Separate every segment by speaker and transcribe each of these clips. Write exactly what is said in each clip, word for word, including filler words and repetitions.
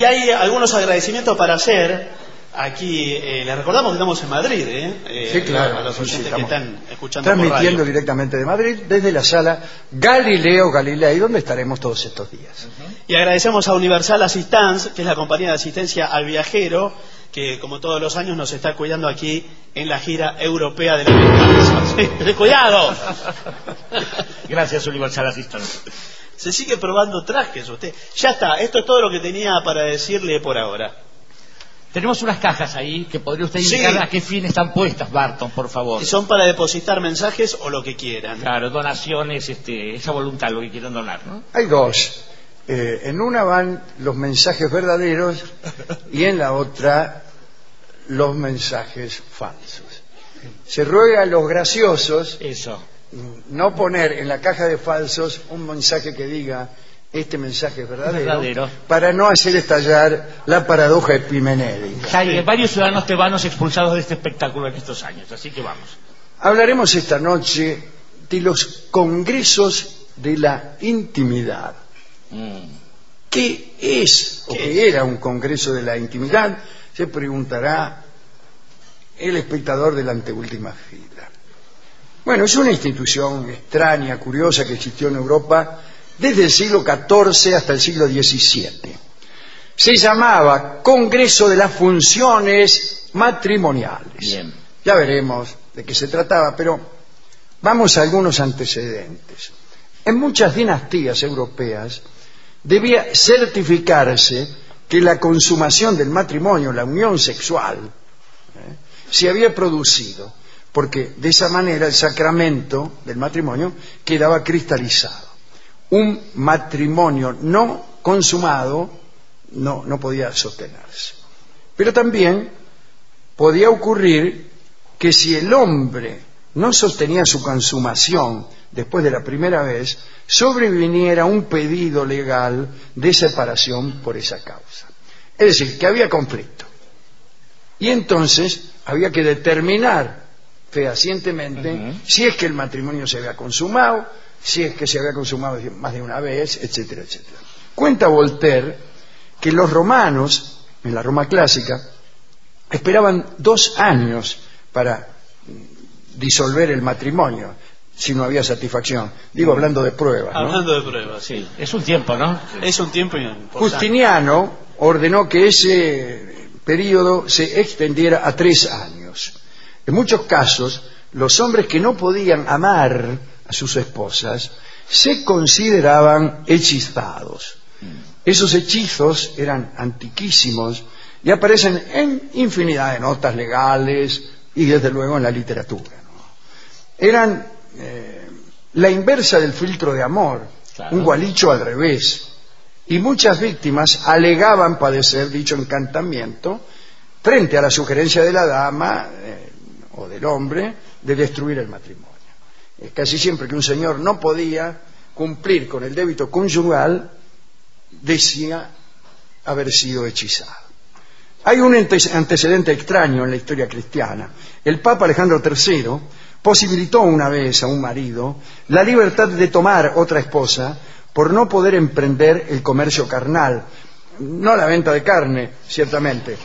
Speaker 1: Y hay algunos agradecimientos para hacer. Aquí eh, les recordamos que estamos en Madrid, ¿eh? eh
Speaker 2: sí, claro.
Speaker 1: A los oyentes sí, sí, que están escuchando
Speaker 2: transmitiendo
Speaker 1: por radio.
Speaker 2: Directamente de Madrid, desde la sala Galileo Galilei, donde estaremos todos estos días.
Speaker 1: Uh-huh. Y agradecemos a Universal Assistance, que es la compañía de asistencia al viajero, que como todos los años nos está cuidando aquí en la gira europea de la América. ¡Cuidado!
Speaker 3: Gracias, Universal Assistance.
Speaker 1: Se sigue probando trajes usted. Ya está, esto es todo lo que tenía para decirle por ahora.
Speaker 3: Tenemos unas cajas ahí que podría usted indicar sí. a qué fin están puestas, Barton, por favor.
Speaker 1: Y son para depositar mensajes o lo que quieran.
Speaker 3: Claro, donaciones, este, esa voluntad, lo que quieran donar, ¿no?
Speaker 2: Hay dos. Eh, en una van los mensajes verdaderos y en la otra los mensajes falsos. Se ruega a los graciosos
Speaker 3: Eso.
Speaker 2: no poner en la caja de falsos un mensaje que diga este mensaje es verdadero,
Speaker 3: verdadero,
Speaker 2: para no hacer estallar la paradoja epimenédica.
Speaker 3: Hay varios ciudadanos tebanos expulsados de este espectáculo en estos años, así que vamos.
Speaker 2: Hablaremos esta noche de los congresos de la intimidad. Mm. ¿Qué es o qué era un congreso de la intimidad? Se preguntará el espectador de la anteúltima fila. Bueno, es una institución extraña, curiosa, que existió en Europa desde el siglo catorce hasta el siglo diecisiete. Se llamaba Congreso de las Funciones Matrimoniales.
Speaker 3: Bien.
Speaker 2: Ya veremos de qué se trataba, pero vamos a algunos antecedentes. En muchas dinastías europeas debía certificarse que la consumación del matrimonio, la unión sexual, ¿eh? se había producido, porque de esa manera el sacramento del matrimonio quedaba cristalizado. Un matrimonio no consumado no, no podía sostenerse. Pero también podía ocurrir que si el hombre no sostenía su consumación después de la primera vez, sobreviniera un pedido legal de separación por esa causa. Es decir, que había conflicto. Y entonces había que determinar fehacientemente uh-huh. si es que el matrimonio se había consumado, si es que se había consumado más de una vez, etcétera, etcétera. Cuenta Voltaire que los romanos, en la Roma clásica, esperaban dos años para disolver el matrimonio si no había satisfacción. Digo, hablando de pruebas, ¿no?
Speaker 1: Hablando de pruebas, sí.
Speaker 3: Es un tiempo, ¿no?
Speaker 1: Es un tiempo importante.
Speaker 2: Justiniano ordenó que ese periodo se extendiera a tres años. En muchos casos, los hombres que no podían amar a sus esposas se consideraban hechizados. Esos hechizos eran antiquísimos y aparecen en infinidad de notas legales y desde luego en la literatura, ¿no? Eran eh, la inversa del filtro de amor, claro. Un gualicho al revés, y muchas víctimas alegaban padecer dicho encantamiento frente a la sugerencia de la dama eh, o del hombre de destruir el matrimonio. Eh, casi siempre que un señor no podía cumplir con el débito conyugal, decía haber sido hechizado. Hay un antecedente extraño en la historia cristiana. El Papa Alejandro tercero posibilitó una vez a un marido la libertad de tomar otra esposa por no poder emprender el comercio carnal, no la venta de carne, ciertamente.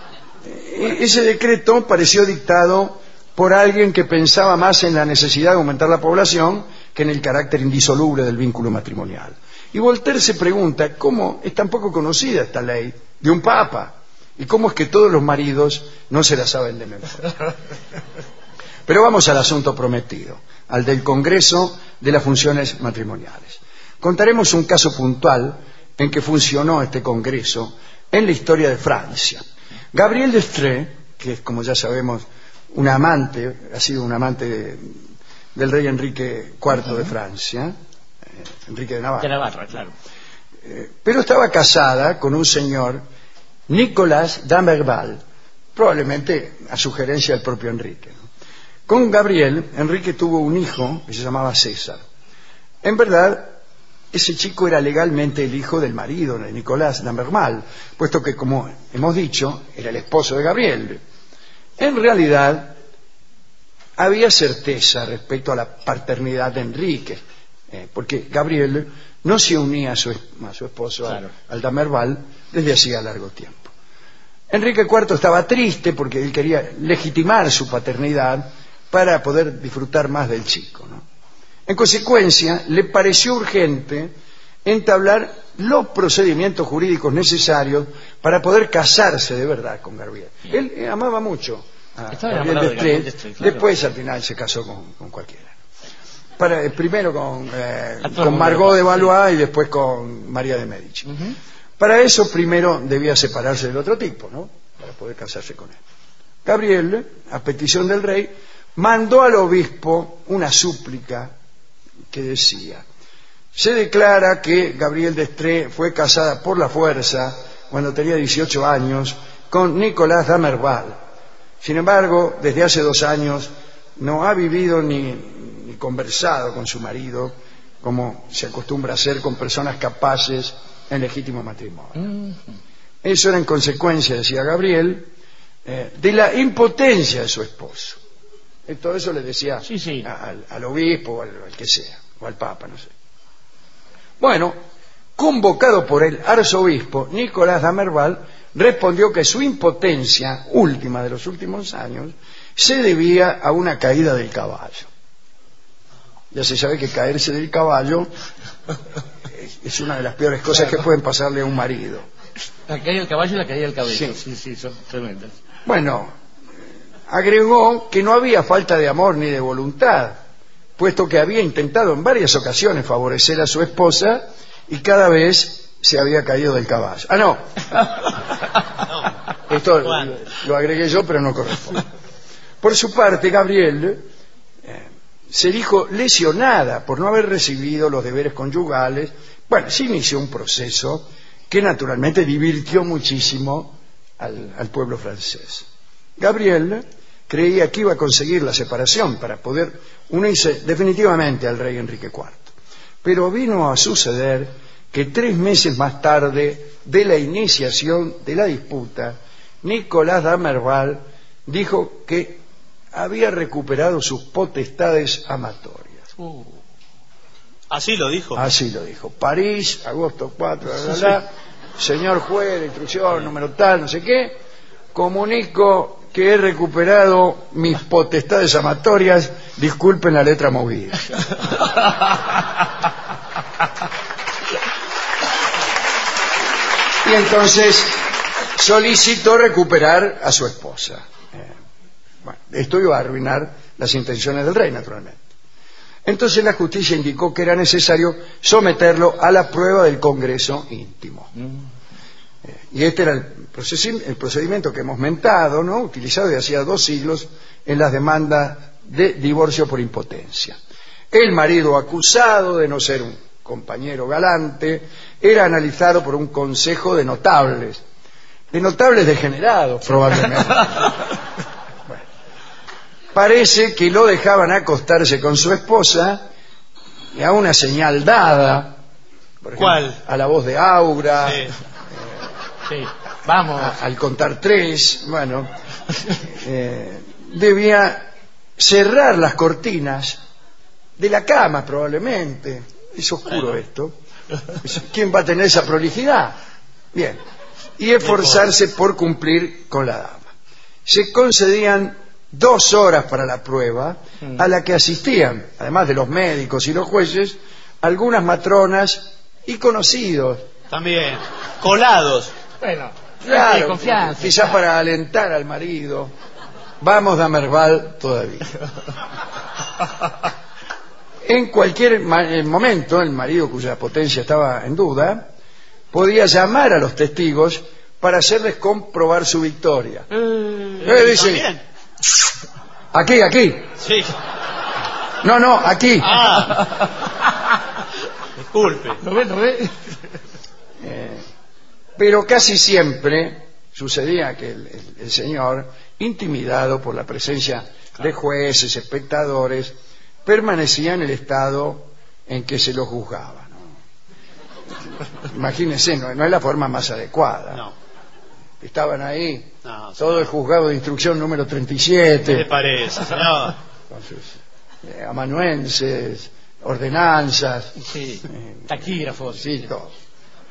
Speaker 2: Ese decreto pareció dictado por alguien que pensaba más en la necesidad de aumentar la población que en el carácter indisoluble del vínculo matrimonial. Y Voltaire se pregunta cómo es tan poco conocida esta ley de un papa y cómo es que todos los maridos no se la saben de memoria. Pero vamos al asunto prometido, al del Congreso de las Funciones Matrimoniales. Contaremos un caso puntual en que funcionó este Congreso en la historia de Francia. Gabrielle d'Estrées, que es, como ya sabemos, un amante, ha sido un amante de, del rey Enrique cuarto uh-huh. de Francia, eh, Enrique de Navarra.
Speaker 3: De Navarra, claro.
Speaker 2: Eh, pero estaba casada con un señor, Nicolas d'Amberval, probablemente a sugerencia del propio Enrique, ¿no? Con Gabrielle, Enrique tuvo un hijo que se llamaba César. En verdad, ese chico era legalmente el hijo del marido de Nicolás d'Amberval, puesto que, como hemos dicho, era el esposo de Gabrielle. En realidad, había certeza respecto a la paternidad de Enrique, eh, porque Gabrielle no se unía a su, a su esposo, claro. al, al d'Amberval, desde hacía largo tiempo. Enrique cuarto estaba triste porque él quería legitimar su paternidad para poder disfrutar más del chico, ¿no? En consecuencia, le pareció urgente entablar los procedimientos jurídicos necesarios para poder casarse de verdad con Gabriel. Él eh, amaba mucho a Gabriel Destré, de claro. Después al final se casó con, con cualquiera. Para, eh, primero con, eh, con Margot de Valois y después con María de Medici. Uh-huh. Para eso primero debía separarse del otro tipo, ¿no? Para poder casarse con él. Gabriel, a petición del rey, mandó al obispo una súplica que decía: se declara que Gabriel Destré fue casada por la fuerza cuando tenía dieciocho años con Nicolás d'Amerval. Sin embargo, desde hace dos años no ha vivido ni, ni conversado con su marido, como se acostumbra a hacer con personas capaces en legítimo matrimonio. Uh-huh. Eso era en consecuencia, decía Gabriel, eh, de la impotencia de su esposo. Y todo eso le decía sí, sí. Al, al obispo o al, al que sea, o al papa, no sé. Bueno, convocado por el arzobispo, Nicolás d'Amerval respondió que su impotencia última de los últimos años se debía a una caída del caballo. Ya se sabe que caerse del caballo es una de las peores cosas que pueden pasarle a un marido.
Speaker 3: La caída del caballo y la caída del cabello. Sí, sí, sí, son tremendas.
Speaker 2: Bueno, agregó que no había falta de amor ni de voluntad, puesto que había intentado en varias ocasiones favorecer a su esposa y cada vez se había caído del caballo. Ah, no. Esto lo, lo agregué yo, pero no corresponde. Por su parte, Gabriel eh, se dijo lesionada por no haber recibido los deberes conyugales. Bueno, se inició un proceso que naturalmente divirtió muchísimo al, al pueblo francés. Gabriel creía que iba a conseguir la separación para poder unirse definitivamente al rey Enrique cuarto. Pero vino a suceder que tres meses más tarde de la iniciación de la disputa, Nicolás d'Amerval dijo que había recuperado sus potestades amatorias.
Speaker 1: Uh, así lo dijo.
Speaker 2: Así lo dijo. París, agosto cuatro, bla, bla, bla. Señor juez, de instrucción, número tal, no sé qué, comunico que he recuperado mis potestades amatorias, disculpen la letra movida. Y entonces solicitó recuperar a su esposa. Eh, bueno, esto iba a arruinar las intenciones del rey, naturalmente. Entonces la justicia indicó que era necesario someterlo a la prueba del Congreso íntimo. Eh, y este era el, el procedimiento que hemos mentado, ¿no? Utilizado desde hacía dos siglos en las demandas de divorcio por impotencia. El marido acusado de no ser un compañero galante era analizado por un consejo de notables, de notables degenerados probablemente. Bueno, parece que lo dejaban acostarse con su esposa y a una señal dada, por ejemplo,
Speaker 1: ¿cuál?
Speaker 2: A la voz de Aura,
Speaker 1: sí.
Speaker 2: Eh,
Speaker 3: sí. Vamos,
Speaker 2: a, al contar tres, bueno, eh, debía cerrar las cortinas de la cama probablemente. Es oscuro esto. ¿Quién va a tener esa prolijidad? Bien. Y esforzarse por cumplir con la dama. Se concedían dos horas para la prueba, a la que asistían, además de los médicos y los jueces, algunas matronas y conocidos.
Speaker 1: También, colados.
Speaker 3: Bueno,
Speaker 2: claro,
Speaker 3: sí, confianza.
Speaker 2: Quizás para alentar al marido. Vamos, d'Amerval, todavía. En cualquier momento, el marido cuya potencia estaba en duda podía llamar a los testigos para hacerles comprobar su victoria.
Speaker 1: Eh,
Speaker 2: eh, dice, aquí, aquí.
Speaker 1: Sí.
Speaker 2: No, no, aquí.
Speaker 1: Ah. Disculpe.
Speaker 3: ¿Lo ve, lo ve?
Speaker 2: Eh, pero casi siempre sucedía que el, el, el señor, intimidado por la presencia de jueces, espectadores, permanecía en el estado en que se lo juzgaba, ¿no? Imagínense, no, no es la forma más adecuada.
Speaker 1: No.
Speaker 2: Estaban ahí,
Speaker 1: no,
Speaker 2: todo
Speaker 1: no.
Speaker 2: el juzgado de instrucción número treinta y siete.
Speaker 1: ¿Qué le parece, señor?
Speaker 2: Entonces, eh, amanuenses, ordenanzas,
Speaker 3: sí.
Speaker 2: eh,
Speaker 3: taquígrafos.
Speaker 2: sí, todo.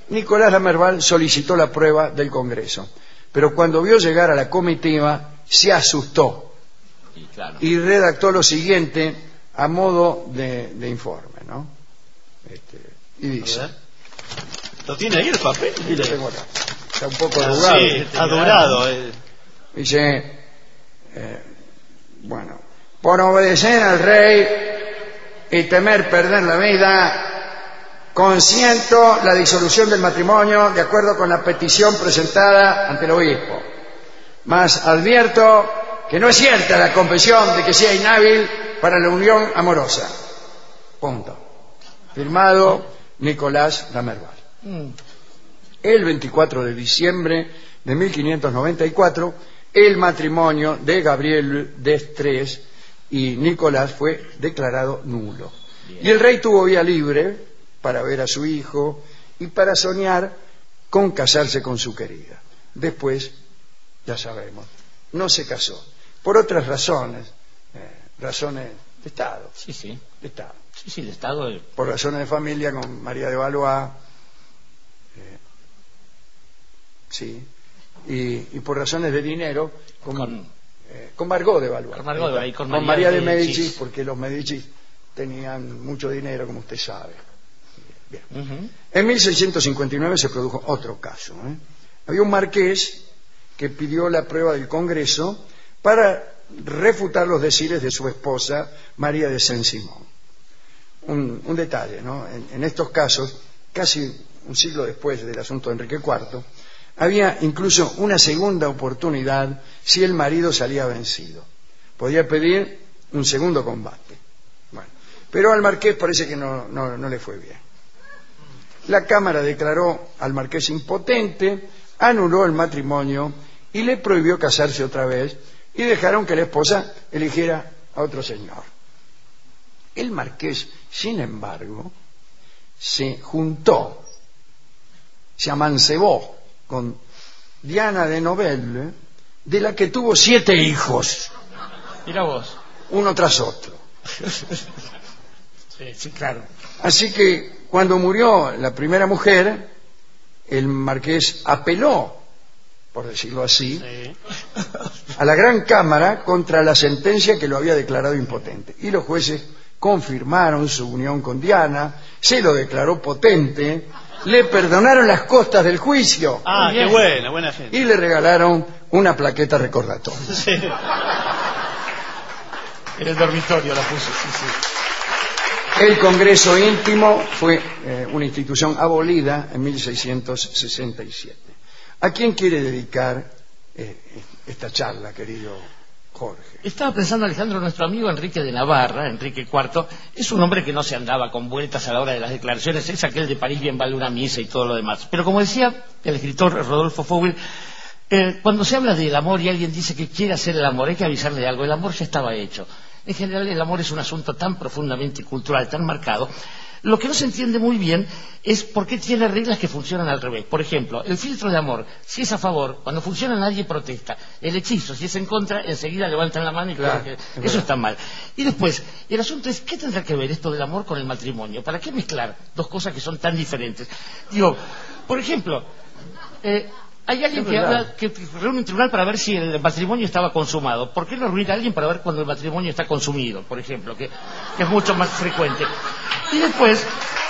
Speaker 2: Nicolás Damerval solicitó la prueba del Congreso, pero cuando vio llegar a la comitiva se asustó
Speaker 3: y, claro.
Speaker 2: y redactó lo siguiente a modo de, de informe, ¿no? Este, y dice...
Speaker 1: ¿Lo tiene ahí el papel?
Speaker 2: Sí, lo tengo acá. Está un poco
Speaker 1: Ah,
Speaker 2: arrugado.
Speaker 1: sí, está dorado. Eh.
Speaker 2: Dice, eh, bueno, por obedecer al rey y temer perder la vida, consiento la disolución del matrimonio de acuerdo con la petición presentada ante el obispo. Mas advierto que no es cierta la confesión de que sea inhábil para la unión amorosa. Punto. Firmado Nicolás Damerval. Mm. El veinticuatro de diciembre de mil quinientos noventa y cuatro, el matrimonio de Gabriel Destrés y Nicolás fue declarado nulo. Bien. Y el rey tuvo vía libre para ver a su hijo y para soñar con casarse con su querida. Después, ya sabemos, no se casó. Por otras razones, eh, razones de Estado.
Speaker 3: Sí, sí.
Speaker 2: De Estado.
Speaker 3: Sí, sí, de Estado. El...
Speaker 2: Por razones de familia con María de Valois. Eh, sí. Y, y por razones de dinero con, con, eh, con Margot de Valois.
Speaker 3: Con, Margot,
Speaker 2: con,
Speaker 3: y con,
Speaker 2: con María de, de
Speaker 3: Medici,
Speaker 2: Medici, porque los Medici tenían mucho dinero, como usted sabe. Bien. Uh-huh. En mil seiscientos cincuenta y nueve se produjo otro caso. ¿eh? Había un marqués que pidió la prueba del Congreso para refutar los decires de su esposa María de Saint-Simon. Un, un detalle, ¿no? En, en estos casos, casi un siglo después del asunto de Enrique cuarto, había incluso una segunda oportunidad si el marido salía vencido. Podía pedir un segundo combate. Bueno, pero al marqués parece que no, no, no le fue bien. La Cámara declaró al marqués impotente, anuló el matrimonio y le prohibió casarse otra vez y dejaron que la esposa eligiera a otro señor. El marqués, sin embargo, se juntó, se amancebó con Diana de Novelle, de la que tuvo siete hijos.
Speaker 3: Mira vos.
Speaker 2: Uno tras otro.
Speaker 3: Sí, sí, claro.
Speaker 2: Así que cuando murió la primera mujer, el marqués apeló, por decirlo así, sí, a la Gran Cámara contra la sentencia que lo había declarado impotente. Y los jueces confirmaron su unión con Diana, se lo declaró potente, le perdonaron las costas del juicio.
Speaker 1: Ah, qué buena, buena gente.
Speaker 2: Y le regalaron una plaqueta recordatoria.
Speaker 1: Sí.
Speaker 3: En el dormitorio la puso, sí, sí.
Speaker 2: El Congreso Íntimo fue eh, una institución abolida en mil seiscientos sesenta y siete. ¿A quién quiere dedicar eh, esta charla, querido Jorge?
Speaker 3: Estaba pensando, Alejandro, nuestro amigo Enrique de Navarra, Enrique cuarto, es un hombre que no se andaba con vueltas a la hora de las declaraciones, es aquel de París bien vale una misa y todo lo demás. Pero como decía el escritor Rodolfo Fowell, eh, cuando se habla del amor y alguien dice que quiere hacer el amor, hay que avisarle de algo, el amor ya estaba hecho. En general el amor es un asunto tan profundamente cultural, tan marcado. Lo que no se entiende muy bien es por qué tiene reglas que funcionan al revés. Por ejemplo, el filtro de amor, si es a favor, cuando funciona nadie protesta. El hechizo, si es en contra, enseguida levantan la mano y claro, claro que eso está mal. Y después, el asunto es, ¿qué tendrá que ver esto del amor con el matrimonio? ¿Para qué mezclar dos cosas que son tan diferentes? Digo, por ejemplo, eh, hay alguien que, habla, que reúne un tribunal para ver si el matrimonio estaba consumado. ¿Por qué no reunir a alguien para ver cuando el matrimonio está consumido, por ejemplo, que, que es mucho más frecuente? Y después,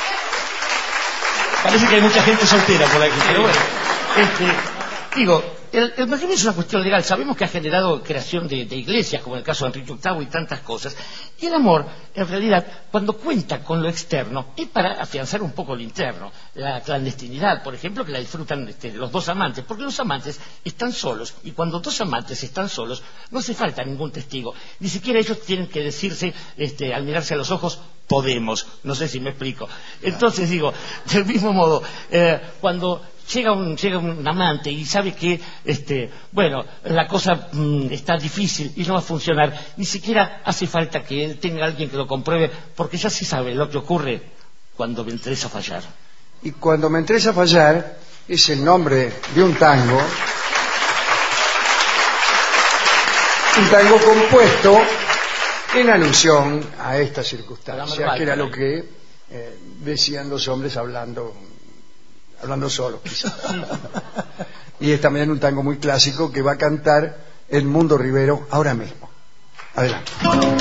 Speaker 1: parece que hay mucha gente soltera por aquí, pero bueno,
Speaker 3: este, digo, el, el matrimonio es una cuestión legal. Sabemos que ha generado creación de, de iglesias, como en el caso de Enrique octavo y tantas cosas. Y el amor, en realidad, cuando cuenta con lo externo, es para afianzar un poco lo interno. La clandestinidad, por ejemplo, que la disfrutan este, los dos amantes, porque los amantes están solos, y cuando dos amantes están solos, no hace falta ningún testigo. Ni siquiera ellos tienen que decirse, este, al mirarse a los ojos, podemos. No sé si me explico. Entonces, digo, del mismo modo, eh, cuando Llega un, llega un amante y sabe que, este, bueno, la cosa mmm, está difícil y no va a funcionar. Ni siquiera hace falta que él tenga alguien que lo compruebe, porque ya se sabe lo que ocurre cuando me entres a fallar.
Speaker 2: Y cuando me entres a fallar es el nombre de un tango, un tango compuesto en alusión a esta circunstancia, que era lo que eh, decían los hombres hablando hablando solo quizás. Y es también un tango muy clásico que va a cantar Edmundo Rivero ahora mismo. Adelante.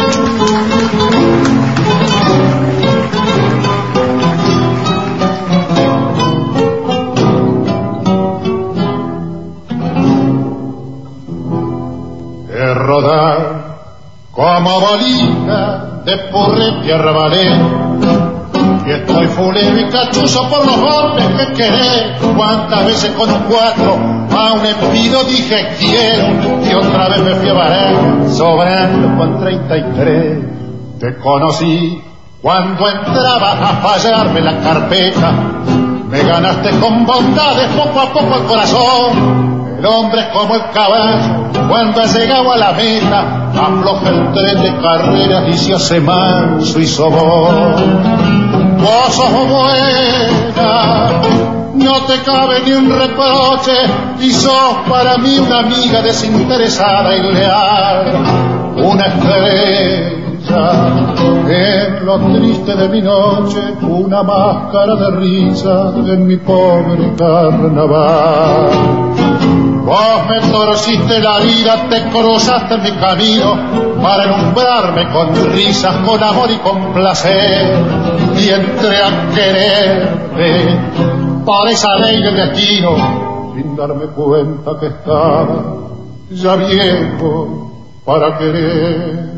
Speaker 4: De rodar como bolita de purrete arrabalé, y estoy fulero y cachuzo por los golpes que querés. Cuántas veces con un cuatro a un envido dije quiero, y otra vez me fui a varar sobrando con treinta y tres. Te conocí cuando entraba a fallarme la carpeta, me ganaste con bondades poco a poco el corazón. El hombre es como el caballo, cuando ha llegado a la meta, afloja el tren de carreras y se hace manso y sobón. Vos sos buena, no te cabe ni un reproche, y sos para mí una amiga desinteresada y leal, una estrella en lo triste de mi noche, una máscara de risa en mi pobre carnaval. Vos me torciste la vida, te cruzaste en mi camino para alumbrarme con risas, con amor y con placer, y entré a quererte por esa ley del destino, sin darme cuenta que estaba ya viejo para querer.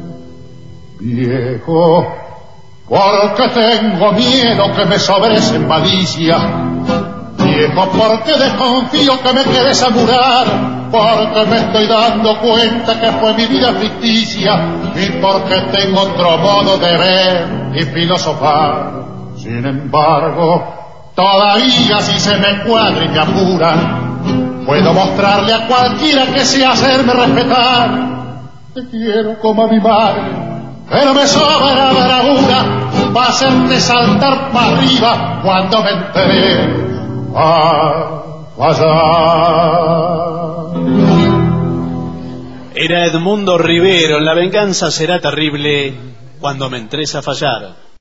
Speaker 4: Viejo, porque tengo miedo que me sobres en malicia. Viejo, porque desconfío que me quedes a murar, porque me estoy dando cuenta que fue mi vida ficticia, y porque tengo otro modo de ver y filosofar. Sin embargo, todavía si se me cuadra y me apuran, puedo mostrarle a cualquiera que sea hacerme respetar. Te quiero como a mi madre, pero me sobra bravura para hacerte saltar para arriba cuando me enteré a fallar.
Speaker 1: Era Edmundo Rivero, la venganza será terrible cuando me entres a fallar.